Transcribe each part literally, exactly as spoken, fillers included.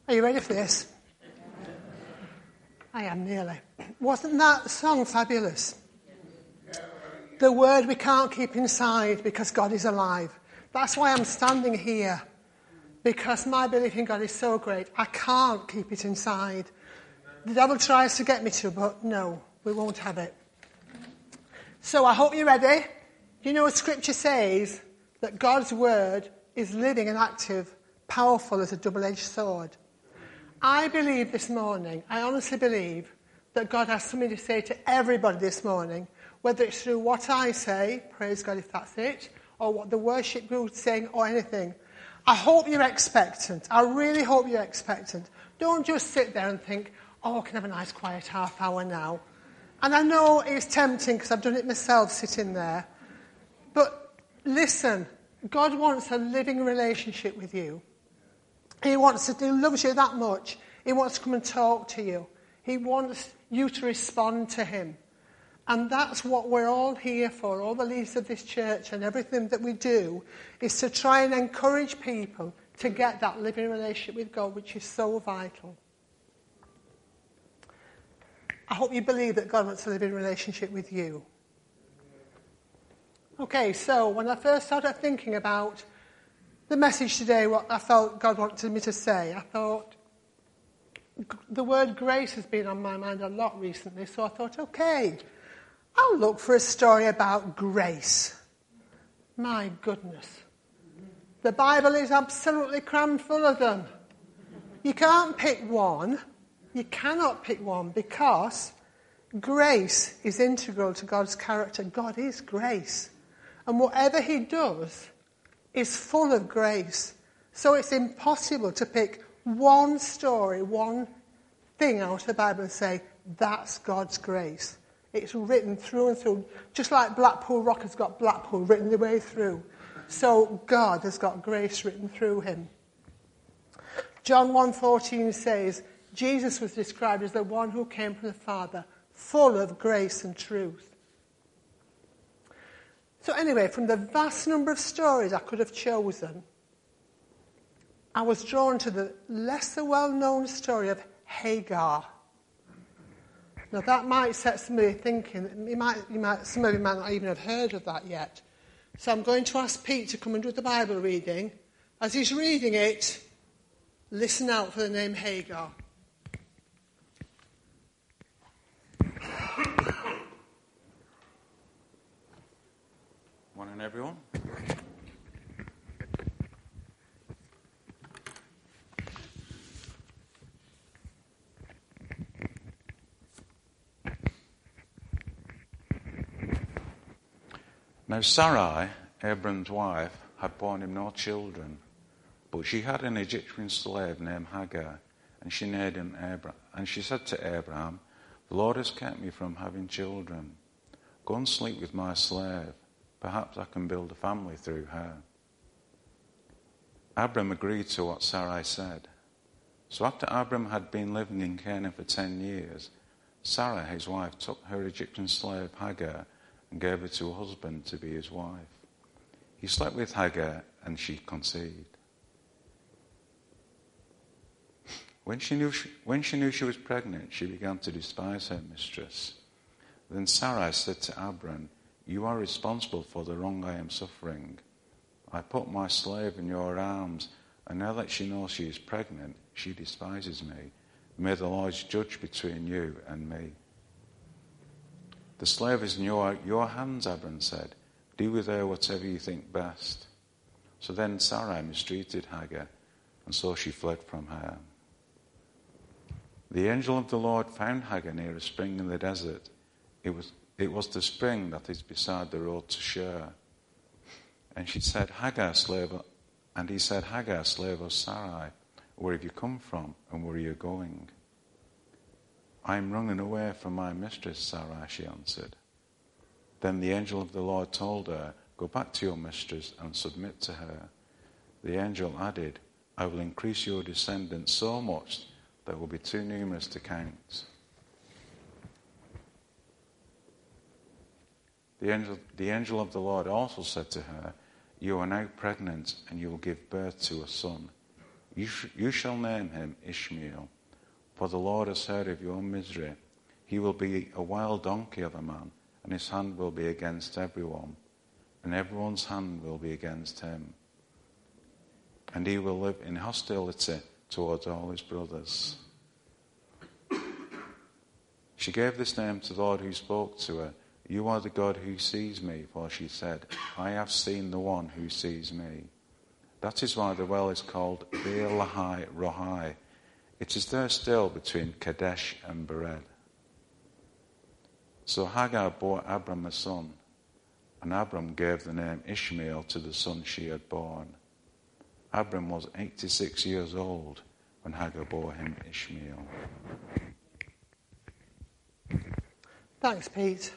Are you ready for this? I am nearly. Wasn't that song fabulous? The word we can't keep inside because God is alive. That's why I'm standing here. Because my belief in God is so great, I can't keep it inside. The devil tries to get me to, but no, we won't have it. So I hope you're ready. You know what Scripture says? That God's word is living and active, powerful as a double-edged sword. I believe this morning, I honestly believe, that God has something to say to everybody this morning, whether it's through what I say, praise God if that's it, or what the worship group is saying, or anything. I hope you're expectant. I really hope you're expectant. Don't just sit there and think, oh, I can have a nice quiet half hour now. And I know it's tempting because I've done it myself sitting there. But listen, God wants a living relationship with you. He wants to, he loves you that much. He wants to come and talk to you. He wants you to respond to him. And that's what we're all here for, all the leaders of this church and everything that we do, is to try and encourage people to get that living relationship with God, which is so vital. I hope you believe that God wants a living relationship with you. Okay, so when I first started thinking about the message today, what I felt God wanted me to say, I thought, the word grace has been on my mind a lot recently, so I thought, okay, I'll look for a story about grace. My goodness. The Bible is absolutely crammed full of them. You can't pick one. You cannot pick one because grace is integral to God's character. God is grace. And whatever he does is full of grace. So it's impossible to pick one story, one thing out of the Bible and say, that's God's grace. It's written through and through, just like Blackpool Rock has got Blackpool written the way through. So God has got grace written through him. John one fourteen says, Jesus was described as the one who came from the Father, full of grace and truth. So anyway, from the vast number of stories I could have chosen, I was drawn to the lesser well-known story of Hagar. Now that might set somebody thinking, you might, you might, some of you might not even have heard of that yet. So I'm going to ask Pete to come and do the Bible reading. As he's reading it, listen out for the name Hagar. Morning, everyone. Now Sarai, Abram's wife, had borne him no children, but she had an Egyptian slave named Hagar, and she named him Abram. And she said to Abraham, "The Lord has kept me from having children. Go and sleep with my slave. Perhaps I can build a family through her." Abram agreed to what Sarai said. So after Abram had been living in Canaan for ten years, Sarah, his wife, took her Egyptian slave Hagar and gave her to a husband to be his wife. He slept with Hagar and she conceived. When she knew she, when she knew she was pregnant, she began to despise her mistress. Then Sarai said to Abram, "You are responsible for the wrong I am suffering. I put my slave in your arms, and now that she knows she is pregnant, she despises me. May the Lord judge between you and me." "The slave is in your, your hands," Abram said. "Do with her whatever you think best." So then Sarai mistreated Hagar, and so she fled from her. The angel of the Lord found Hagar near a spring in the desert. It was, it was the spring that is beside the road to Shur. And she said, Hagar, slave, and he said, "Hagar, slave of Sarai, where have you come from, and where are you going?" "I am running away from my mistress, Sarai," she answered. Then the angel of the Lord told her, "Go back to your mistress and submit to her." The angel added, "I will increase your descendants so much that it will be too numerous to count." The angel, the angel of the Lord also said to her, "You are now pregnant, and you will give birth to a son. You, sh- you shall name him Ishmael, for the Lord has heard of your misery. He will be a wild donkey of a man, and his hand will be against everyone, and everyone's hand will be against him. And he will live in hostility towards all his brothers. She gave this name to the Lord who spoke to her. You are the God who sees me, for she said, I have seen the one who sees me. That is why the well is called Beer Lahai Rohai. It is there still between Kadesh and Bered. So Hagar bore Abram a son, and Abram gave the name Ishmael to the son she had born. Abram was eighty-six years old when Hagar bore him Ishmael. Thanks, Pete.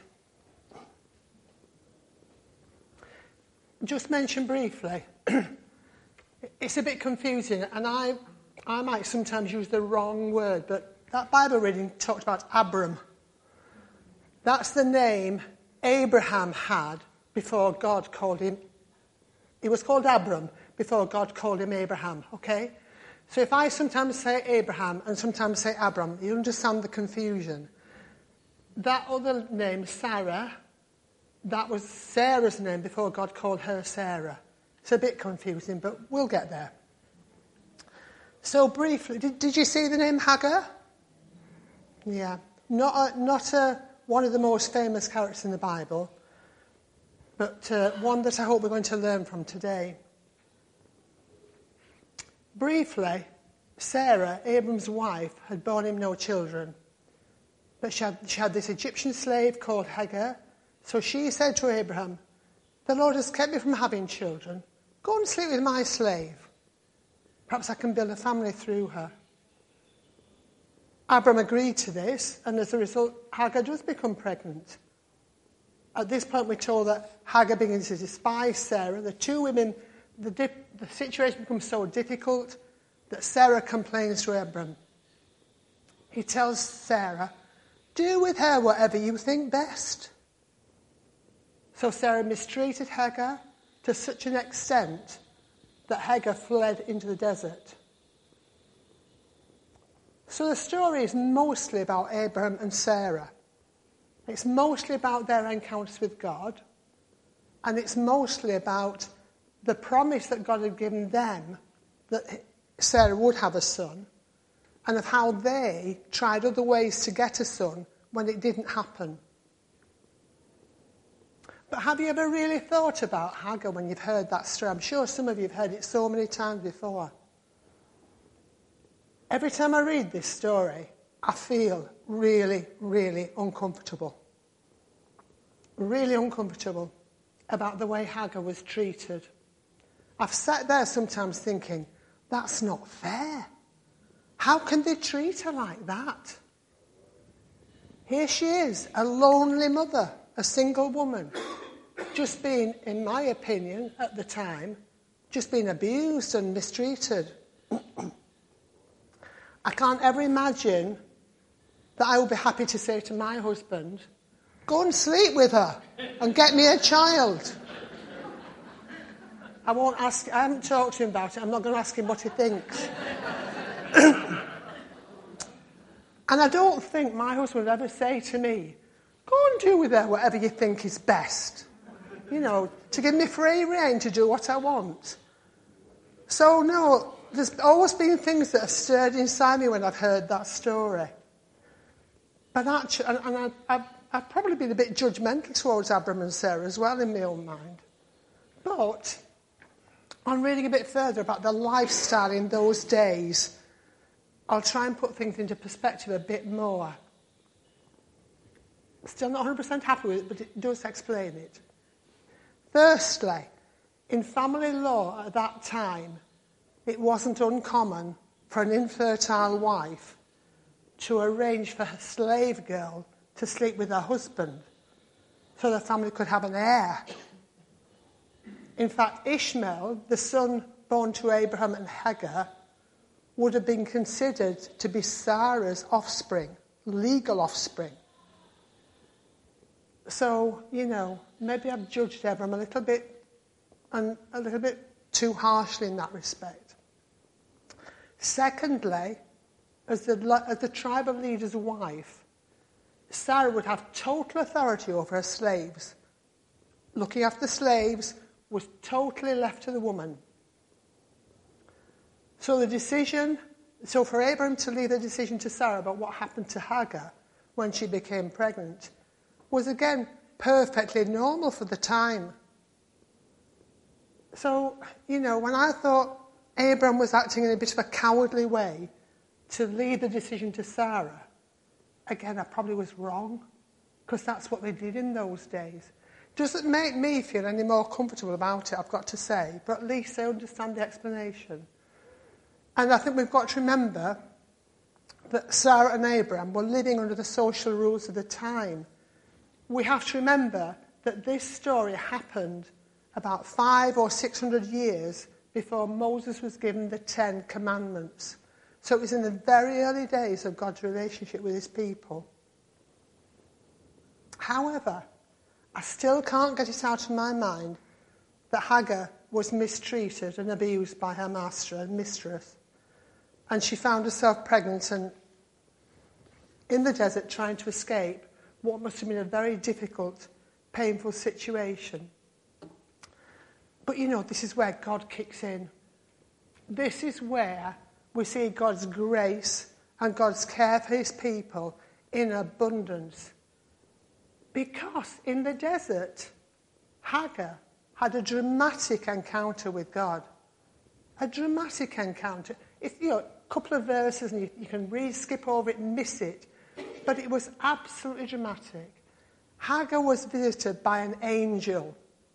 Just mention briefly, it's a bit confusing, and I, I might sometimes use the wrong word, but that Bible reading talked about Abram. That's the name Abraham had before God called him. He was called Abram before God called him Abraham, okay? So if I sometimes say Abraham and sometimes say Abram, you understand the confusion. That other name, Sarah, that was Sarah's name before God called her Sarah. It's a bit confusing, but we'll get there. So briefly, did, did you see the name Hagar? Yeah. Not a, not a, one of the most famous characters in the Bible, but uh, one that I hope we're going to learn from today. Briefly, Sarah, Abram's wife, had borne him no children. But she had, she had this Egyptian slave called Hagar. So she said to Abraham, the Lord has kept me from having children. Go and sleep with my slave. Perhaps I can build a family through her. Abram agreed to this, and as a result, Hagar does become pregnant. At this point, we're told that Hagar begins to despise Sarah. The two women, the, dip, the situation becomes so difficult that Sarah complains to Abram. He tells Sarah, do with her whatever you think best. So Sarah mistreated Hagar to such an extent that Hagar fled into the desert. So the story is mostly about Abraham and Sarah. It's mostly about their encounters with God, and it's mostly about the promise that God had given them that Sarah would have a son, and of how they tried other ways to get a son when it didn't happen. But have you ever really thought about Hagar when you've heard that story? I'm sure some of you have heard it so many times before. Every time I read this story, I feel really, really uncomfortable. Really uncomfortable about the way Hagar was treated. I've sat there sometimes thinking, that's not fair. How can they treat her like that? Here she is, a lonely mother, a single woman, just being, in my opinion, at the time, just being abused and mistreated. I can't ever imagine that I would be happy to say to my husband, go and sleep with her and get me a child. I won't ask, I haven't talked to him about it, I'm not going to ask him what he thinks. And I don't think my husband would ever say to me, go and do with her whatever you think is best. You know, to give me free rein to do what I want. So no, there's always been things that have stirred inside me when I've heard that story. But actually, and, and I, I've, I've probably been a bit judgmental towards Abram and Sarah as well in my own mind. But on reading a bit further about the lifestyle in those days, I'll try and put things into perspective a bit more. Still not one hundred percent happy with it, but it does explain it. Firstly, in family law at that time, it wasn't uncommon for an infertile wife to arrange for her slave girl to sleep with her husband so the family could have an heir. In fact, Ishmael, the son born to Abraham and Hagar, would have been considered to be Sarah's offspring, legal offspring. So, you know, maybe I've judged Abram a little bit and a little bit too harshly in that respect. Secondly, as the, as the tribal leader's wife, Sarah would have total authority over her slaves. Looking after the slaves was totally left to the woman. So the decision, so for Abraham to leave the decision to Sarah about what happened to Hagar when she became pregnant was again perfectly normal for the time. So, you know, when I thought Abraham was acting in a bit of a cowardly way to leave the decision to Sarah, again, I probably was wrong, because that's what they did in those days. Doesn't make me feel any more comfortable about it, I've got to say, but at least I understand the explanation. And I think we've got to remember that Sarah and Abraham were living under the social rules of the time. We have to remember that this story happened about five or six hundred years before Moses was given the Ten Commandments. So it was in the very early days of God's relationship with his people. However, I still can't get it out of my mind that Hagar was mistreated and abused by her master and mistress. And she found herself pregnant and in the desert trying to escape what must have been a very difficult, painful situation. But you know, this is where God kicks in. This is where we see God's grace and God's care for his people in abundance. Because in the desert, Hagar had a dramatic encounter with God. A dramatic encounter. It's, you know, a couple of verses and you, you can read, skip over it, miss it. But it was absolutely dramatic. Hagar was visited by an angel.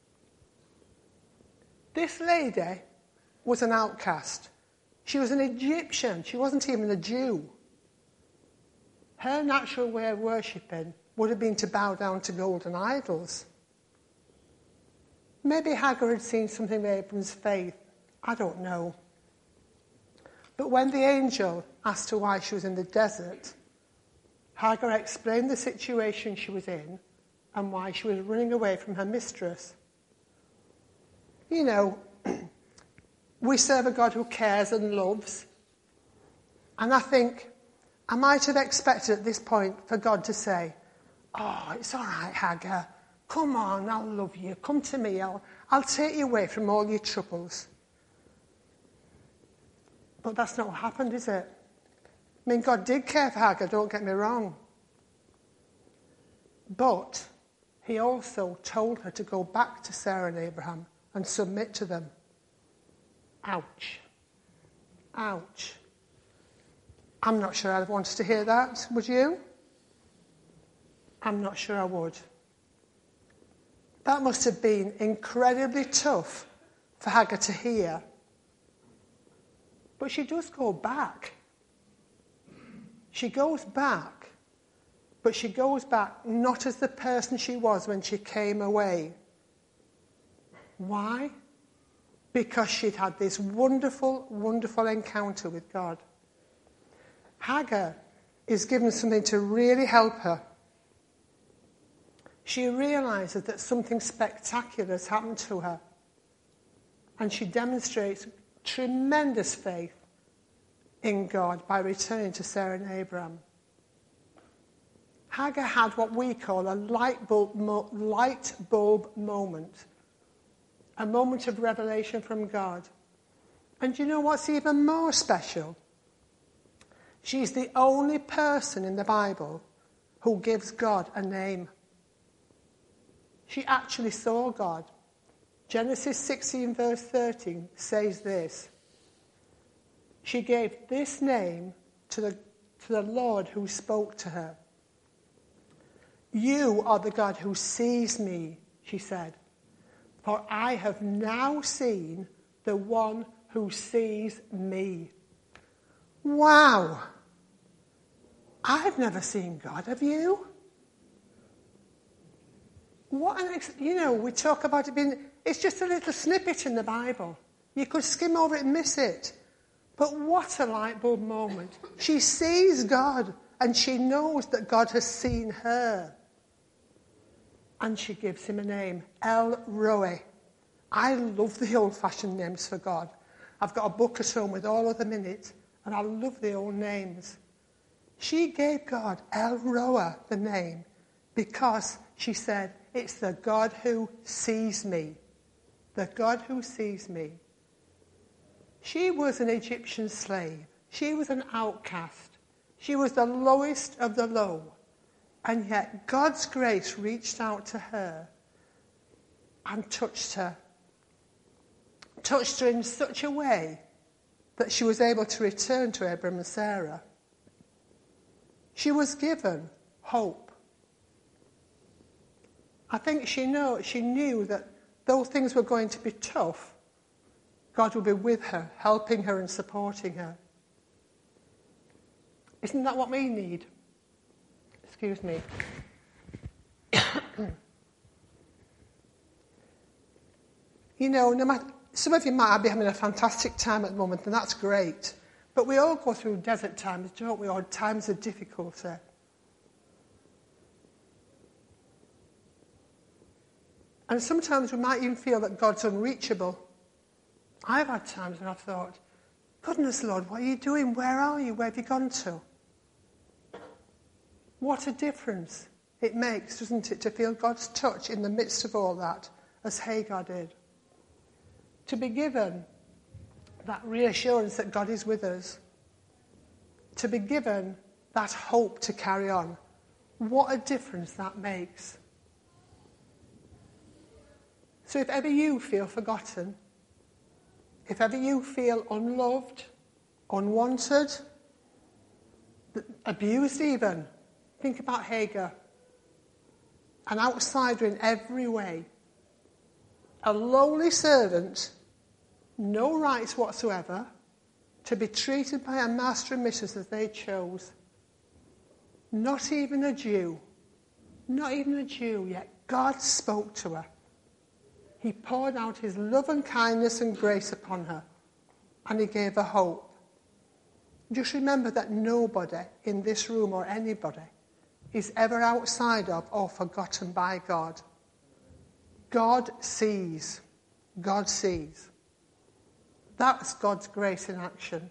This lady was an outcast. She was an Egyptian. She wasn't even a Jew. Her natural way of worshipping would have been to bow down to golden idols. Maybe Hagar had seen something in Abram's faith. I don't know. But when the angel asked her why she was in the desert, Hagar explained the situation she was in and why she was running away from her mistress. You know, we serve a God who cares and loves. And I think I might have expected at this point for God to say, "Oh, it's all right, Hagar. Come on, I'll love you. Come to me. I'll, I'll take you away from all your troubles." But that's not what happened, is it? I mean, God did care for Hagar, don't get me wrong. But he also told her to go back to Sarah and Abraham and submit to them. Ouch. Ouch. I'm not sure I'd want to hear that, would you? I'm not sure I would. That must have been incredibly tough for Hagar to hear. But she does go back. She goes back, but she goes back not as the person she was when she came away. Why? Because she'd had this wonderful, wonderful encounter with God. Hagar is given something to really help her. She realizes that something spectacular has happened to her. And she demonstrates tremendous faith in God by returning to Sarah and Abraham. Hagar had what we call a light bulb, mo- light bulb moment. A moment of revelation from God. And you know what's even more special? She's the only person in the Bible who gives God a name. She actually saw God. Genesis sixteen verse thirteen says this. She gave this name to the, to the Lord who spoke to her. "You are the God who sees me," she said. "For I have now seen the one who sees me." Wow. I've never seen God, have you? What an, ex- you know, we talk about it being, it's just a little snippet in the Bible. You could skim over it and miss it. But what a light bulb moment. She sees God and she knows that God has seen her. And she gives him a name, El Roi. I love the old-fashioned names for God. I've got a book at home with all of them in it, And I love the old names. She gave God El Roi the name because she said, it's the God who sees me. The God who sees me. She was an Egyptian slave. She was an outcast. She was the lowest of the low. And yet God's grace reached out to her and touched her. Touched her in such a way that she was able to return to Abraham and Sarah. She was given hope. I think she know, she knew that though things were going to be tough, God would be with her, helping her and supporting her. Isn't that what we need? Excuse me. You know, no matter, some of you might be having a fantastic time at the moment, and that's great. But we all go through desert times, don't we, or times of difficulty. And sometimes we might even feel that God's unreachable. I've had times when I've thought, goodness, Lord, what are you doing? Where are you? Where have you gone to? What a difference it makes, doesn't it, to feel God's touch in the midst of all that, as Hagar did. To be given that reassurance that God is with us. To be given that hope to carry on. What a difference that makes. So if ever you feel forgotten, if ever you feel unloved, unwanted, abused even, think about Hagar. An outsider in every way. A lowly servant, no rights whatsoever, to be treated by a master and mistress as they chose. Not even a Jew. Not even a Jew, yet God spoke to her. He poured out his love and kindness and grace upon her, and he gave her hope. Just remember that nobody in this room or anybody is ever outside of or forgotten by God. God sees. God sees. That's God's grace in action.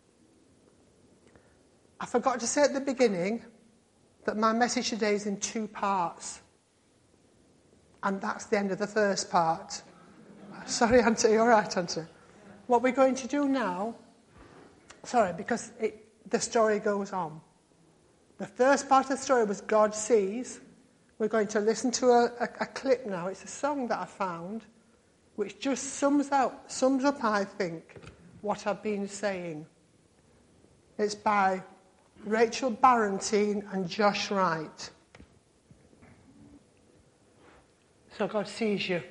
I forgot to say at the beginning that my message today is in two parts. And that's the end of the first part. Sorry, Auntie. You're right, Auntie. What we're going to do now, sorry, because it, the story goes on. The first part of the story was God sees. We're going to listen to a, a, a clip now. It's a song that I found, which just sums out, sums up, I think, what I've been saying. It's by Rachel Barentine and Josh Wright. So God sees you.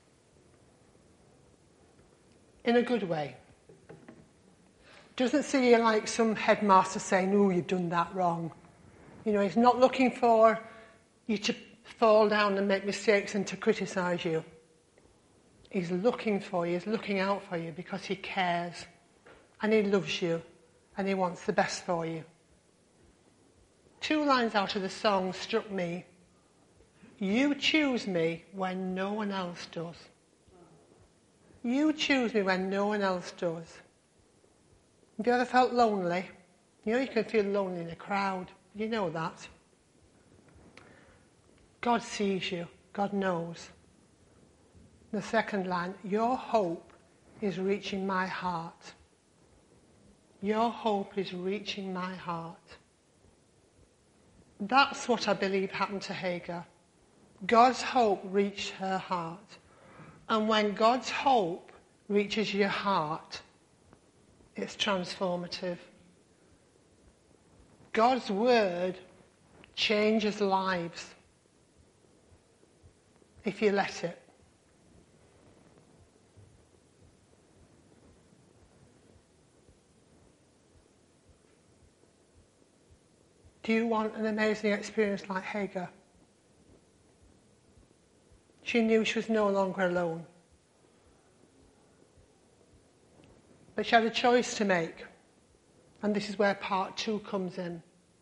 In a good way. Doesn't see you like some headmaster saying, oh, you've done that wrong. You know, he's not looking for you to fall down and make mistakes and to criticise you. He's looking for you, he's looking out for you because he cares. And he loves you. And he wants the best for you. Two lines out of the song struck me. You choose me when no one else does. You choose me when no one else does. Have you ever felt lonely? You know you can feel lonely in a crowd. You know that. God sees you. God knows. The second line, your hope is reaching my heart. Your hope is reaching my heart. That's what I believe happened to Hagar. God's hope reached her heart. And when God's hope reaches your heart, it's transformative. God's word changes lives if you let it. Do you want an amazing experience like Hagar? She knew she was no longer alone. But she had a choice to make. And this is where part two comes in.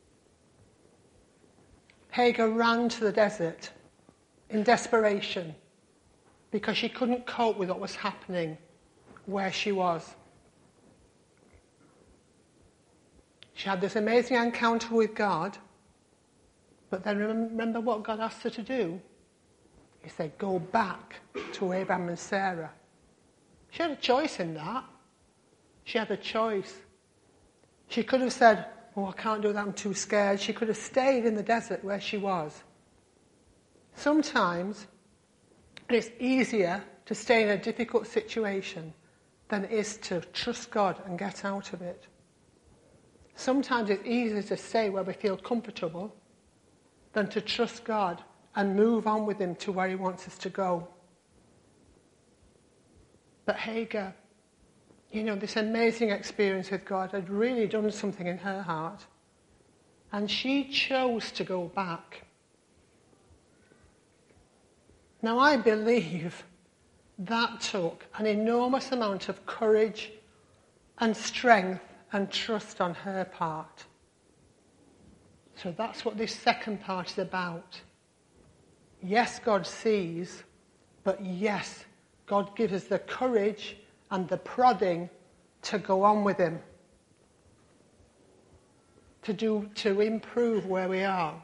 Hagar ran to the desert in desperation because she couldn't cope with what was happening where she was. She had this amazing encounter with God, but then remember what God asked her to do? He said, go back to Abraham and Sarah. She had a choice in that. She had a choice. She could have said, oh, I can't do that, I'm too scared. She could have stayed in the desert where she was. Sometimes it's easier to stay in a difficult situation than it is to trust God and get out of it. Sometimes it's easier to stay where we feel comfortable than to trust God and move on with him to where he wants us to go. But Hagar, you know, this amazing experience with God had really done something in her heart. And she chose to go back. Now, I believe that took an enormous amount of courage and strength and trust on her part. So that's what this second part is about. Yes, God sees, but yes, God gives us the courage and the prodding to go on with him, to do, to improve where we are.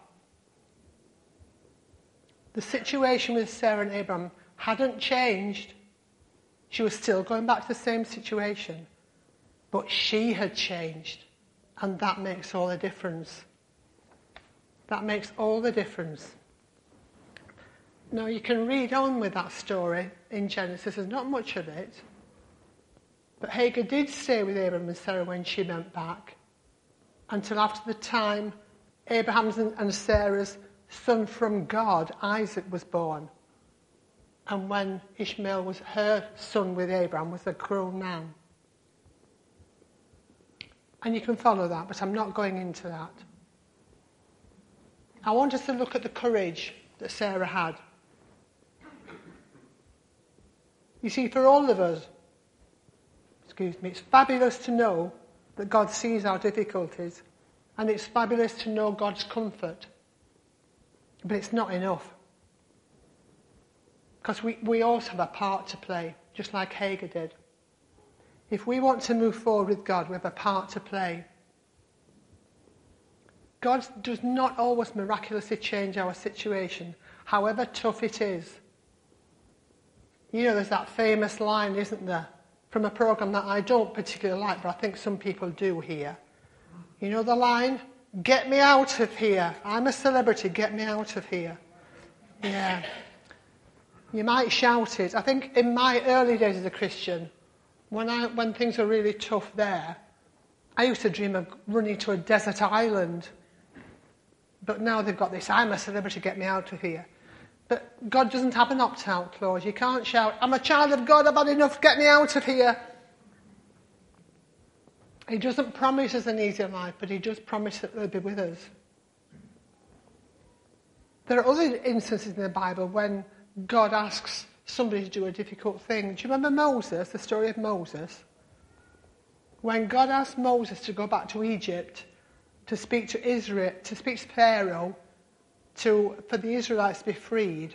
The situation with Sarah and Abraham hadn't changed. She was still going back to the same situation, but she had changed, and that makes all the difference. That makes all the difference. Now, you can read on with that story in Genesis. There's not much of it. But Hagar did stay with Abraham and Sarah when she went back, until after the time Abraham's and Sarah's son from God, Isaac, was born. And when Ishmael was her son with Abraham, was a grown man. And you can follow that, but I'm not going into that. I want us to look at the courage that Sarah had. You see, for all of us, excuse me, it's fabulous to know that God sees our difficulties, and it's fabulous to know God's comfort. But it's not enough. Because we, we also have a part to play, just like Hagar did. If we want to move forward with God, we have a part to play. God does not always miraculously change our situation, however tough it is. You know, there's that famous line, isn't there, from a program that I don't particularly like, but I think some people do here. You know the line? Get me out of here. I'm a celebrity. Get me out of here. Yeah. You might shout it. I think in my early days as a Christian, when I when things were really tough there, I used to dream of running to a desert island. But now they've got this, I'm a celebrity, get me out of here. But God doesn't have an opt-out clause. You can't shout, I'm a child of God, I've had enough, get me out of here. He doesn't promise us an easier life, but he does promise that he'll be with us. There are other instances in the Bible when God asks somebody to do a difficult thing. Do you remember Moses, the story of Moses? When God asked Moses to go back to Egypt to speak to Israel, to speak to Pharaoh, to, for the Israelites to be freed,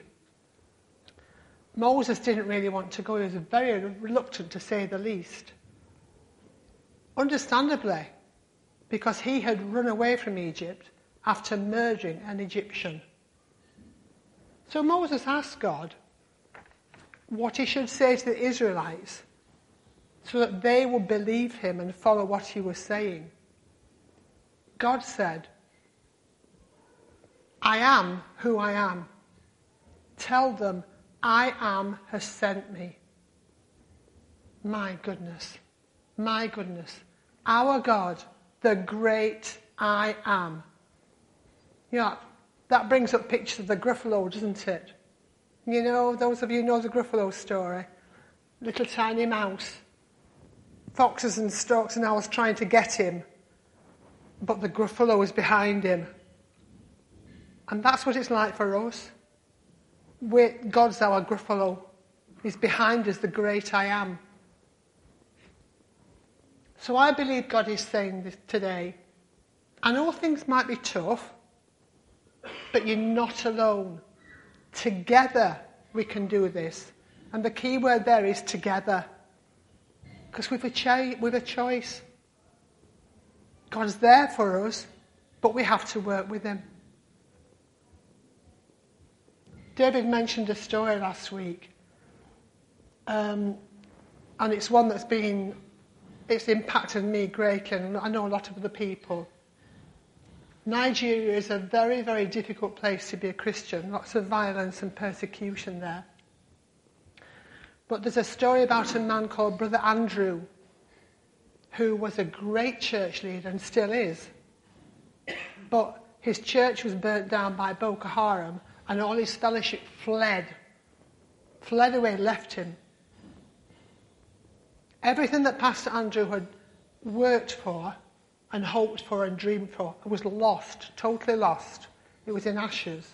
Moses didn't really want to go. He was very reluctant, to say the least. Understandably, because he had run away from Egypt after murdering an Egyptian. So Moses asked God what he should say to the Israelites so that they would believe him and follow what he was saying. God said, I am who I am. Tell them, I am has sent me. My goodness. My goodness. Our God, the great I am. You know, that brings up pictures of the Gruffalo, doesn't it? You know, those of you who know the Gruffalo story. Little tiny mouse. Foxes and storks and owls trying to get him. But the Gruffalo is behind him. And that's what it's like for us. We're, God's our Gruffalo. He's behind us, the great I am. So I believe God is saying this today. I know things might be tough, but you're not alone. Together we can do this. And the key word there is together. Because we've a, cha- we've a choice. God's there for us, but we have to work with him. David mentioned a story last week, um, and it's one that's been, it's impacted me greatly, and I know a lot of other people. Nigeria is a very, very difficult place to be a Christian. Lots of violence and persecution there. But there's a story about a man called Brother Andrew, who was a great church leader and still is. But his church was burnt down by Boko Haram, and all his fellowship fled. Fled away, left him. Everything that Pastor Andrew had worked for and hoped for and dreamed for was lost, totally lost. It was in ashes.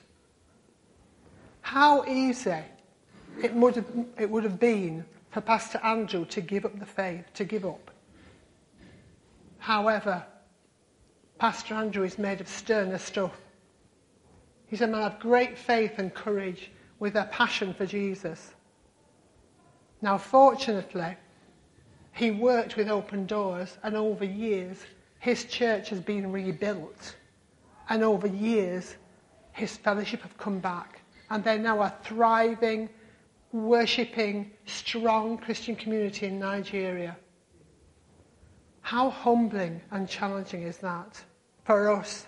How easy it would have, it would have been for Pastor Andrew to give up the faith, to give up. However, Pastor Andrew is made of sterner stuff. He's a man of great faith and courage with a passion for Jesus. Now, fortunately, he worked with Open Doors, and over years, his church has been rebuilt. And over years, his fellowship have come back. And they're now a thriving, worshipping, strong Christian community in Nigeria. How humbling and challenging is that for us?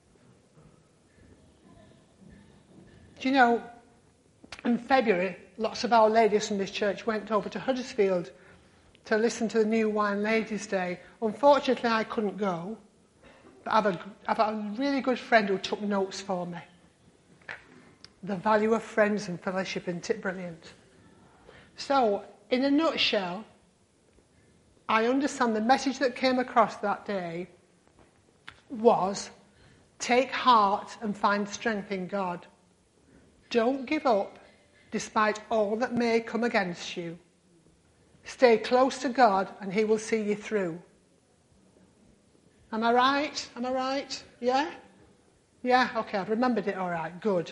Do you know, in February, lots of our ladies from this church went over to Huddersfield to listen to the New Wine Ladies' Day. Unfortunately, I couldn't go, but I've a, I've got a really good friend who took notes for me. The value of friends and fellowship, isn't it brilliant? So, in a nutshell, I understand the message that came across that day was, take heart and find strength in God. Don't give up despite all that may come against you. Stay close to God and he will see you through. Am I right? Am I right? Yeah? Yeah? Okay, I've remembered it all right. Good.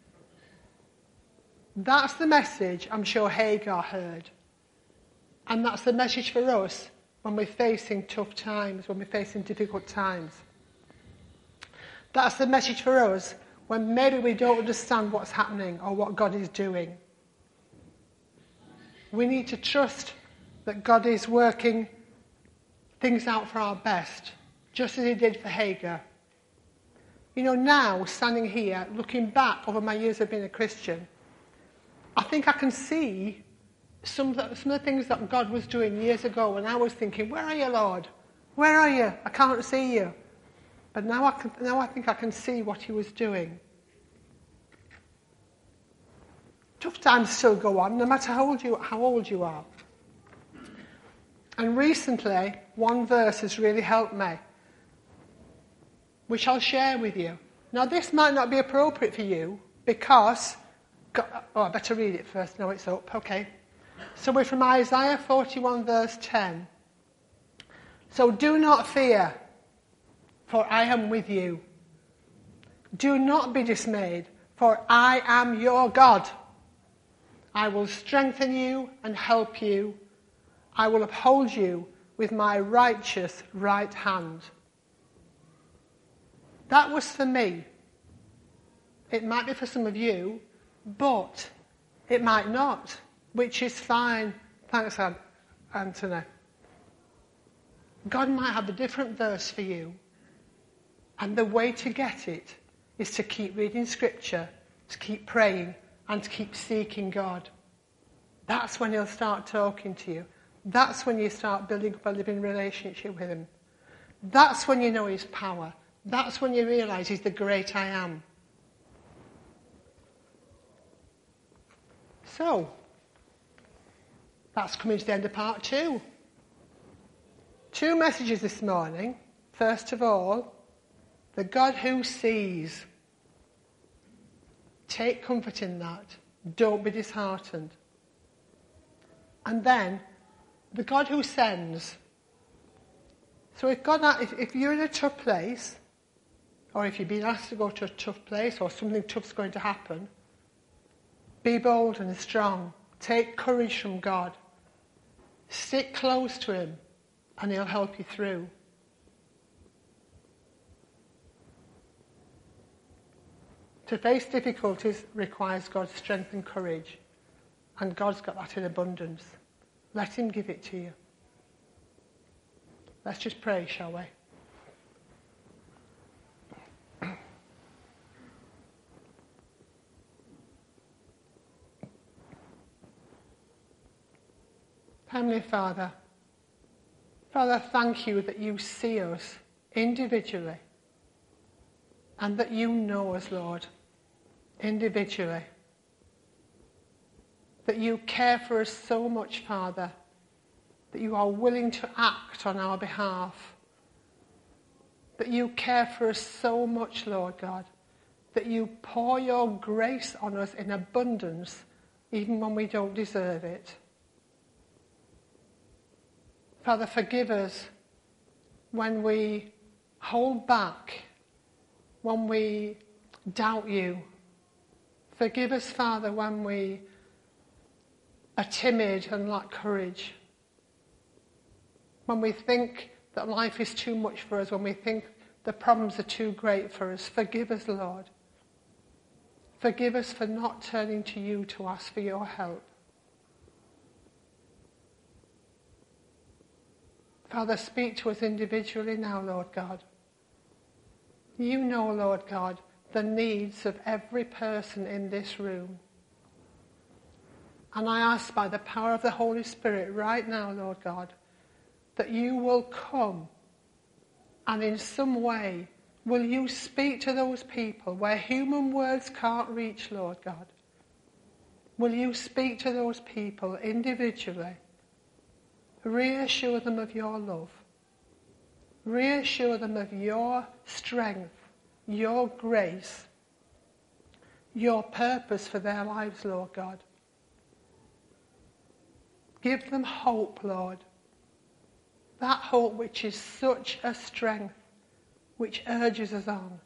That's the message I'm sure Hagar heard. And that's the message for us when we're facing tough times, when we're facing difficult times. That's the message for us when maybe we don't understand what's happening or what God is doing. We need to trust that God is working things out for our best, just as he did for Hagar. You know, now, standing here, looking back over my years of being a Christian, I think I can see some of, the, some of the things that God was doing years ago when I was thinking, where are you, Lord? Where are you? I can't see you. But now I, can, now I think I can see what he was doing. Tough times still go on, no matter how old you, how old you are. And recently, one verse has really helped me, which I'll share with you. Now, this might not be appropriate for you because... God, oh, I better read it first. No, it's up. Okay. So we're from Isaiah forty-one, verse ten. So do not fear, for I am with you. Do not be dismayed, for I am your God. I will strengthen you and help you. I will uphold you with my righteous right hand. That was for me. It might be for some of you, but it might not, which is fine. Thanks, Anthony. God might have a different verse for you. And the way to get it is to keep reading Scripture, to keep praying, and to keep seeking God. That's when he'll start talking to you. That's when you start building up a living relationship with him. That's when you know his power. That's when you realise he's the great I am. So, that's coming to the end of part two. Two messages this morning. First of all, the God who sees. Take comfort in that. Don't be disheartened. And then, the God who sends. So if God, if, if you're in a tough place, or if you've been asked to go to a tough place, or something tough's going to happen, be bold and strong. Take courage from God. Stick close to him, and he'll help you through. To face difficulties requires God's strength and courage. And God's got that in abundance. Let him give it to you. Let's just pray, shall we? Heavenly Father, Father, thank you that you see us individually and that you know us, Lord, individually. That you care for us so much, Father, that you are willing to act on our behalf. That you care for us so much, Lord God, that you pour your grace on us in abundance even when we don't deserve it. Father, forgive us when we hold back, when we doubt you. Forgive us, Father, when we are timid and lack courage. When we think that life is too much for us, when we think the problems are too great for us. Forgive us, Lord. Forgive us for not turning to you to ask for your help. Father, speak to us individually now, Lord God. You know, Lord God, the needs of every person in this room. And I ask by the power of the Holy Spirit right now, Lord God, that you will come and in some way will you speak to those people where human words can't reach, Lord God. Will you speak to those people individually? Reassure them of your love. Reassure them of your strength, your grace, your purpose for their lives, Lord God. Give them hope, Lord. That hope which is such a strength, which urges us on.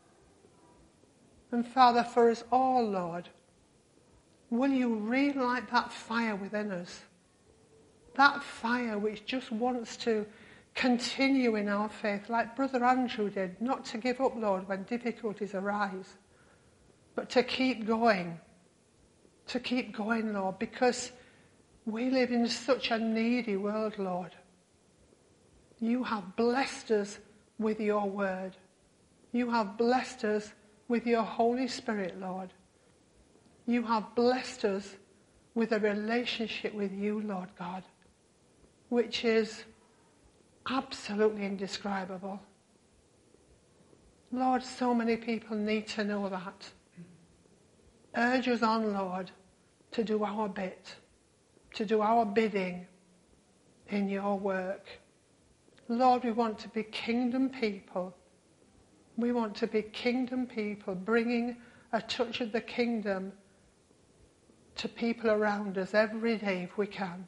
And Father, for us all, Lord, will you relight that fire within us? That fire which just wants to continue in our faith, like Brother Andrew did, not to give up, Lord, when difficulties arise, but to keep going, to keep going, Lord, because we live in such a needy world, Lord. You have blessed us with your word. You have blessed us with your Holy Spirit, Lord. You have blessed us with a relationship with you, Lord God, which is absolutely indescribable. Lord, so many people need to know that. Urge us on, Lord, to do our bit, to do our bidding in your work. Lord, we want to be kingdom people. We want to be kingdom people, bringing a touch of the kingdom to people around us every day if we can.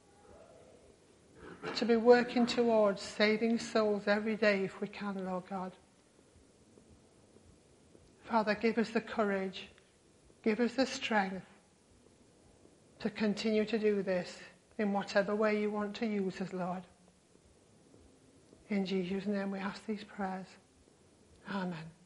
To be working towards saving souls every day if we can, Lord God. Father, give us the courage, give us the strength to continue to do this in whatever way you want to use us, Lord. In Jesus' name we ask these prayers. Amen.